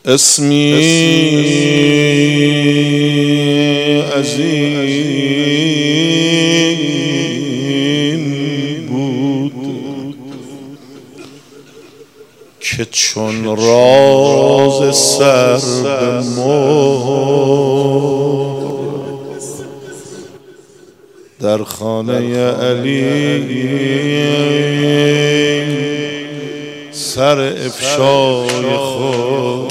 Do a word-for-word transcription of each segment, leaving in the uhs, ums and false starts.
اسمی عظیم بود که چون راز سر به مهر در خانه علی سر افشای خود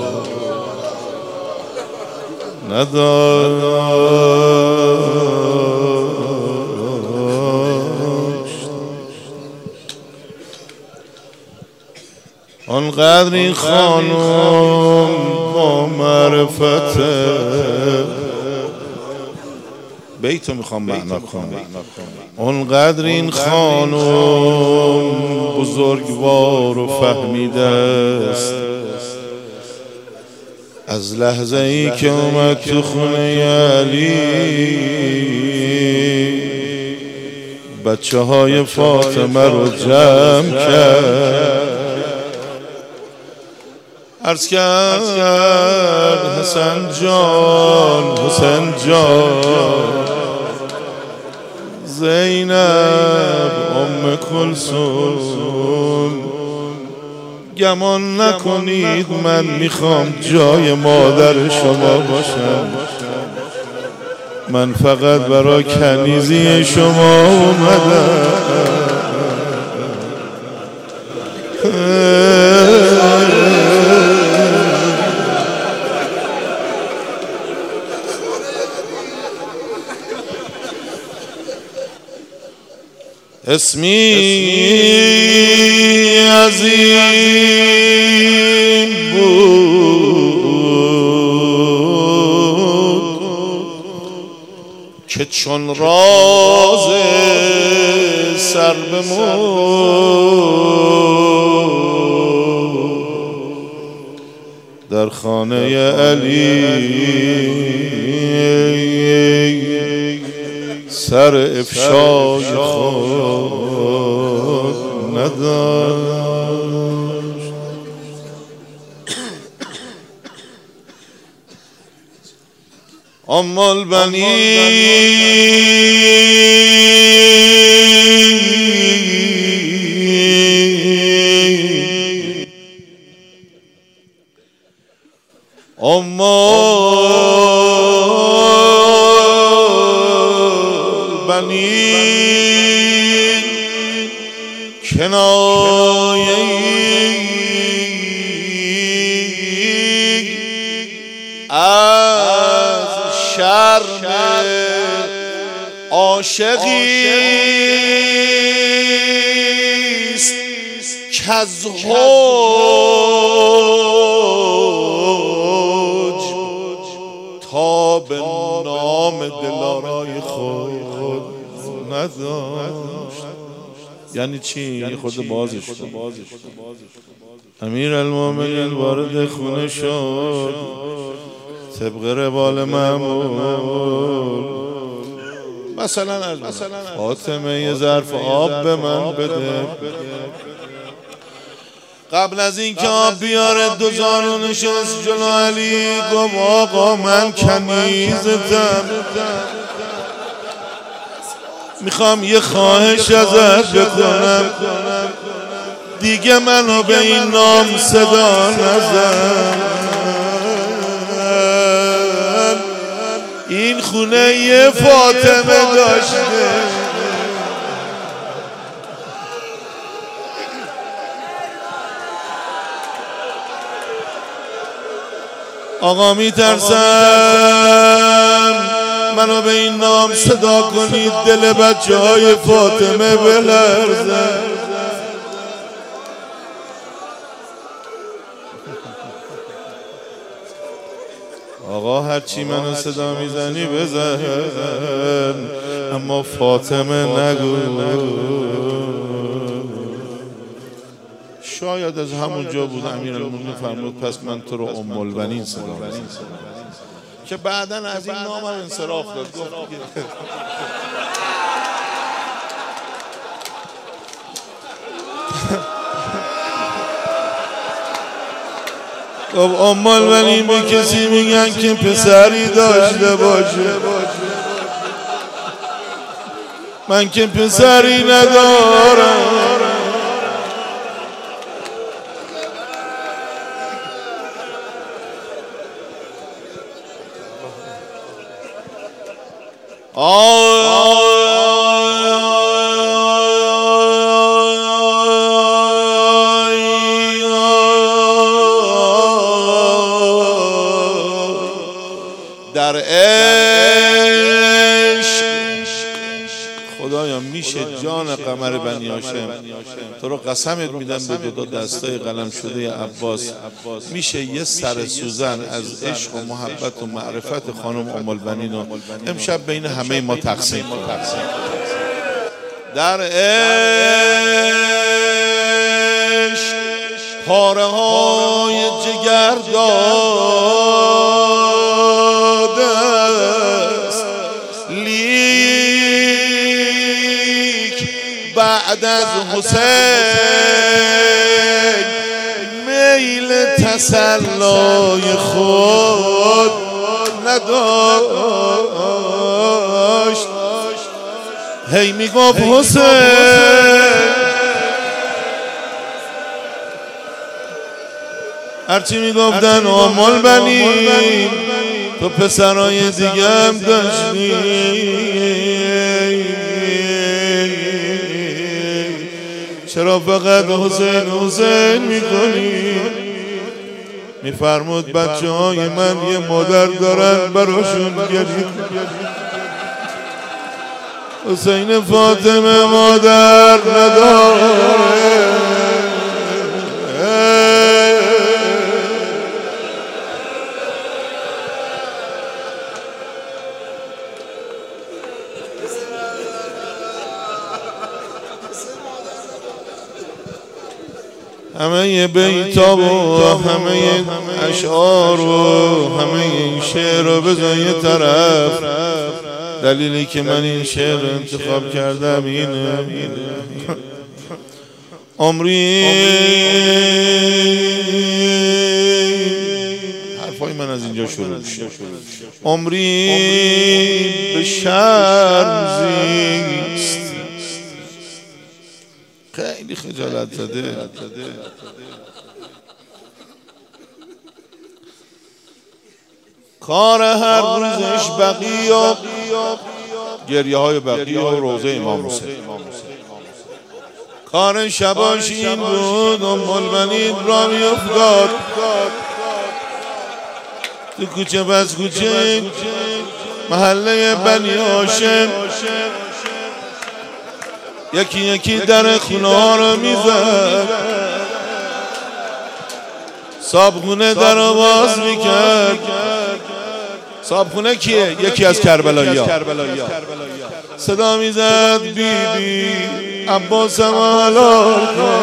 نداشت. آنقدر این خانم با معرفت بیتو میخوام معنا کنم. اونقدر این خانم بزرگوار و فهمیده است از لحظه ای که اومد تو خونه علی بچه های فاطمه رو جمع کرد، عرض کرد حسن جان حسن جان زینب ام کلثوم گمان نکنید من میخوام جای مادر شما باشم، من فقط برای کنیزی شما اومدم. اسمی عظیم بود که چون راز سر به مهر در خانه علی سر افشای خود نداشت. ام البنین ام البنین کنایه‌ای از شرم عاشقی است کز حجب تا به نام دلارای خود نداشت. یعنی چی؟ یعنی خود بازش امیر المومنین وارد خونه شد طبق روال معمول، مثلا از فاطمه یه ظرف آب به من بده. قبل از این که آب بیاره دو زانو نشست جلو علی گفت آقا من کنیزتم، میخوام یه خواهش ازت بکنم، دیگه منو به این نام صدا نزن، این خونه یه فاطمه داشته، آقا میترسم منو به این نام صدا کنید دل بچه های فاطمه بلرزه. آقا هرچی منو صدا میزنی بزن اما فاطمه نگو. شاید از همونجا بود امیرالمومنین فرمود پس من تو رو ام البنین صدا میزنم که بعداً از این نام انصراف داد. گفت خب امال ولی به کسی میگن که پسری داشته باشه، من که پسری ندارم. در عشق خدایا میشه جان قمر بنی هاشم تو رو قسمت میدم به دو تا دستای قلم شده عباس، میشه یه سر سوزن از عشق و محبت و معرفت خانم ام البنین رو امشب بین همه ما تقسیم کنیم. در عشق پاره های جگر داده است، لیک بعد از حسین میل تسلای خود نداشت. هی میگفت حسین، هرچی میگفتن ام البنین تو پسرای دیگه هم داشتی، چرا فقط حسین حسین میکنی؟ میفرمود بچه های من یه مادر دارن براشون گریه، حسین فاطمه مادر نداره. همه بیتا و همه اشعار و همه این شعر رو بذار یه طرف. دلیلی که من این شعر رو انتخاب کردم اینه، عمری حرفای من از اینجا شروع میشه، عمری به شرم زیست. خیلی خجالت زده، کار هر روزش بقی و گریه های بقی و روزه امام حسین، کار شباش این بود ام البنین را می افتاد تو کوچه بس کوچه محله بنی هاشم، یکی یکی در خونه ها رو میزد، صابخونه در رو باز میکرد. صابخونه کیه؟ یکی از کربلایی ها. صدا میزد بی بی عباسم حلال کن،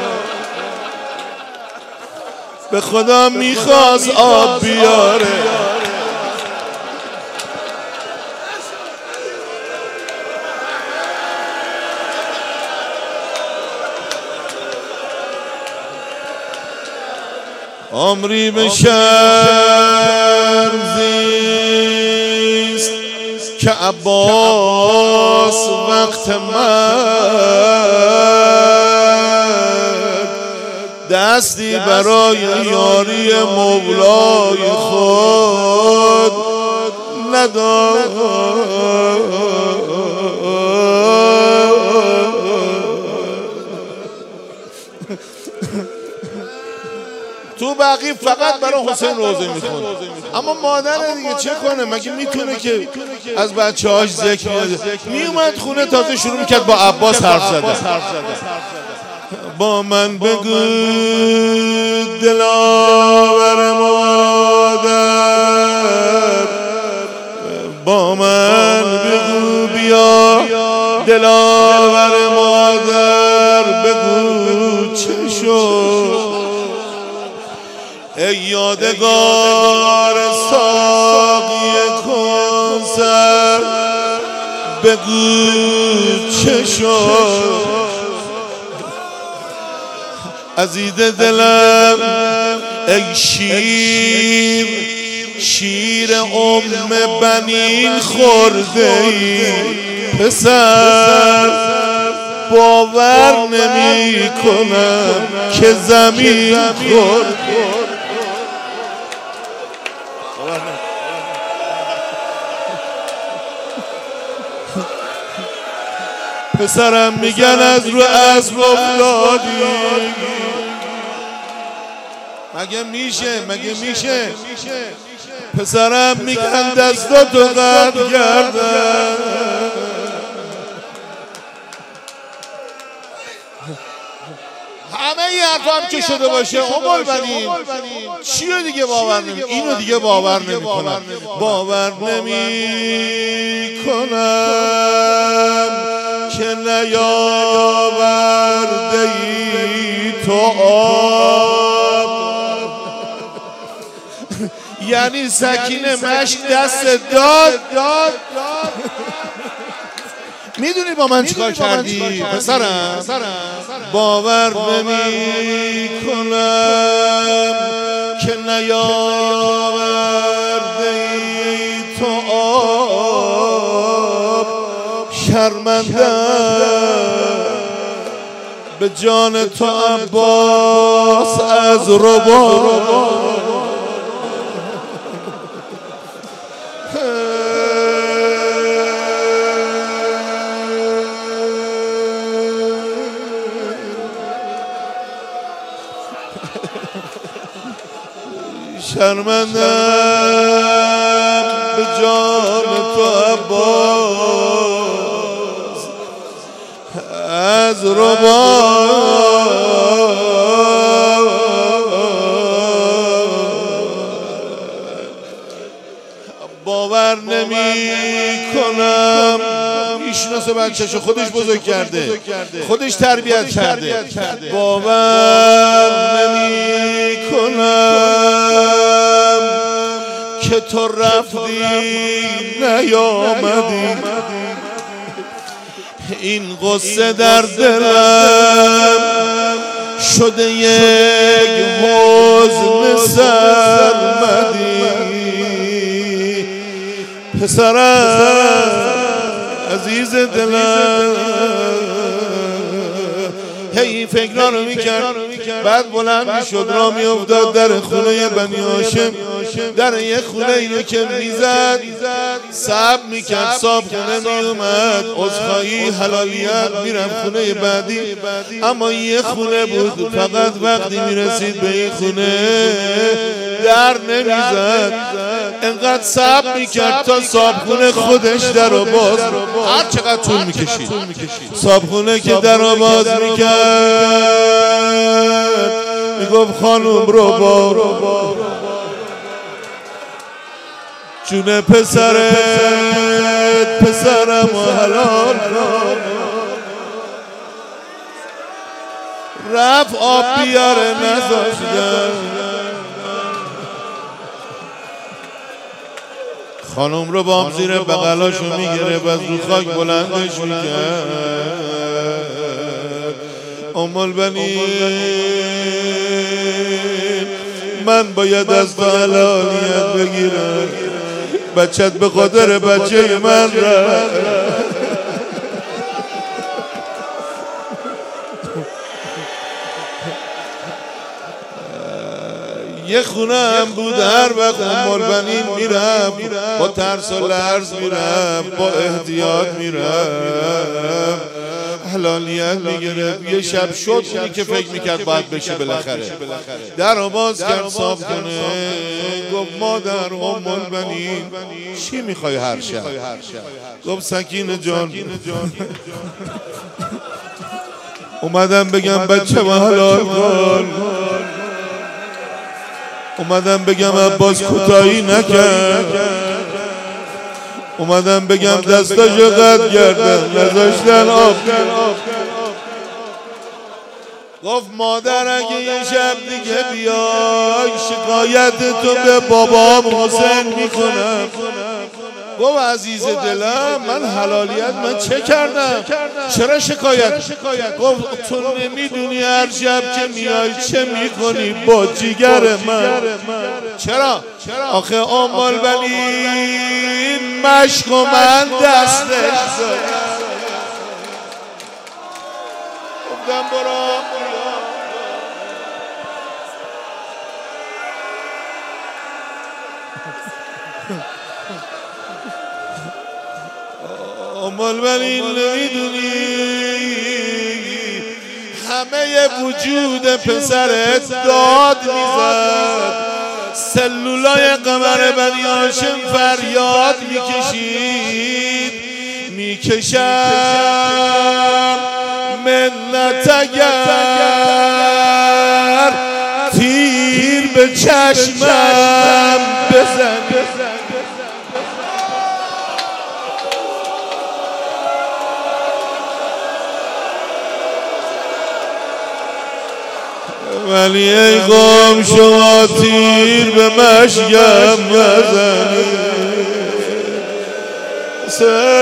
به خدا میخواست آب بیاره. عمری به شرم زیست که عباس وقت مرگ دستی برای یاری مولای خود نداشت. تو بقیه فقط برای حسین روزه میخونه، اما مادر دیگه چه کنه؟ مگه میتونه که از بچه هاش ذکر میومد خونه تازه شروع میکرد با عباس حرف زدن. با من بگو دلاور مادر، با من بگو بیا دلاور مادر، بگو چه شد ای یادگار ساقی کنسر، بگو چه شد عزیز دلم ای شیر شیر ام بنین خورده ای پسر باور نمی کنم که زمین خورد پسرم میگن از رو اسب افتادی مگه میشه مگه میشه پسرم میگن دستاتو قطع کردن همه این حرف هم که شده باشه ام بنین چیو دیگه باور نمی اینو دیگه باور نمی کنم باور نمی کنم که نیاورده ای تو آب یعنی سکینه مشک دست داد داد میدونی با من چیکار کردی پسرم باور نمی کنم که نیاورده ای تو آب شرمندم به جان تو عباس از رباب شرمندم به جان تو عباس از رباب باور نمی کنم میشناسه بچه‌شو خودش بزرگ کرده خودش تربیت کرده باور نمی کنم که تو رفتی نیامدی این قصه در دلم شده یک حزن سرمدی پسرم عزیز دلم هی فکرها رو میکرد بعد بلند میشد را میافتاد در خونه بنی هاشم در یک خونه اینو که میزد صبر میکرد صاحب خونه میومد عذرخواهی حلالیت میرم خونه بعدی اما یه خونه بود فقط وقتی میرسید به این خونه در نمیزد انقدر صبر میکرد تا صاحب خونه خودش در رو باز هر چقدر طول میکشید صاحب خونه که در رو باز میکرد میگفت خانم رو با جون پسرت پسرم و حلال رفت آب بیاره نذاشتن خانم رو بام زیر بغلاشو میگیره و از رو خاک بلندش میکرد ام البنین من باید از تو حلالیت بگیرم بچت به خاطر بچه من رفت یه خونه هم بود هر وقت ام البنین میرم با ترس و لرز میرم با احتیاط میرم حلالیت میگرفت یه شب شد اونی که فکر میکرد باید بشه بالاخره در رو باز کرد صاف کنه گفت مادر ام البنین چی میخوای هر شب گفت سکینه جان اومدم بگم بچه ما حلال کن اومدم بگم عباس کوتاهی نکرد اومدم بگم دستاشو قطع کردن نذاشتن آب گفت مادر اگه یه شب دیگه بیای شکایت تو به بابام حسین میکنم گفت عزیز دلم من حلالیت من چه کردم؟ چرا شکایت؟ گفت تو نمیدونی هر شب که میای چه میکنی با جیگر من. چرا؟ آخه ام البنین مشک و من دستش زدم. گفتم برو ام البنین نمیدونی همه وجود پسرت داد میزد، سلولای قمر بنی هاشم فریاد میکشید، میکشم منت اگر تیر به چشمم بزن. ولی ای قوم شما تیر به مشکم بزنید.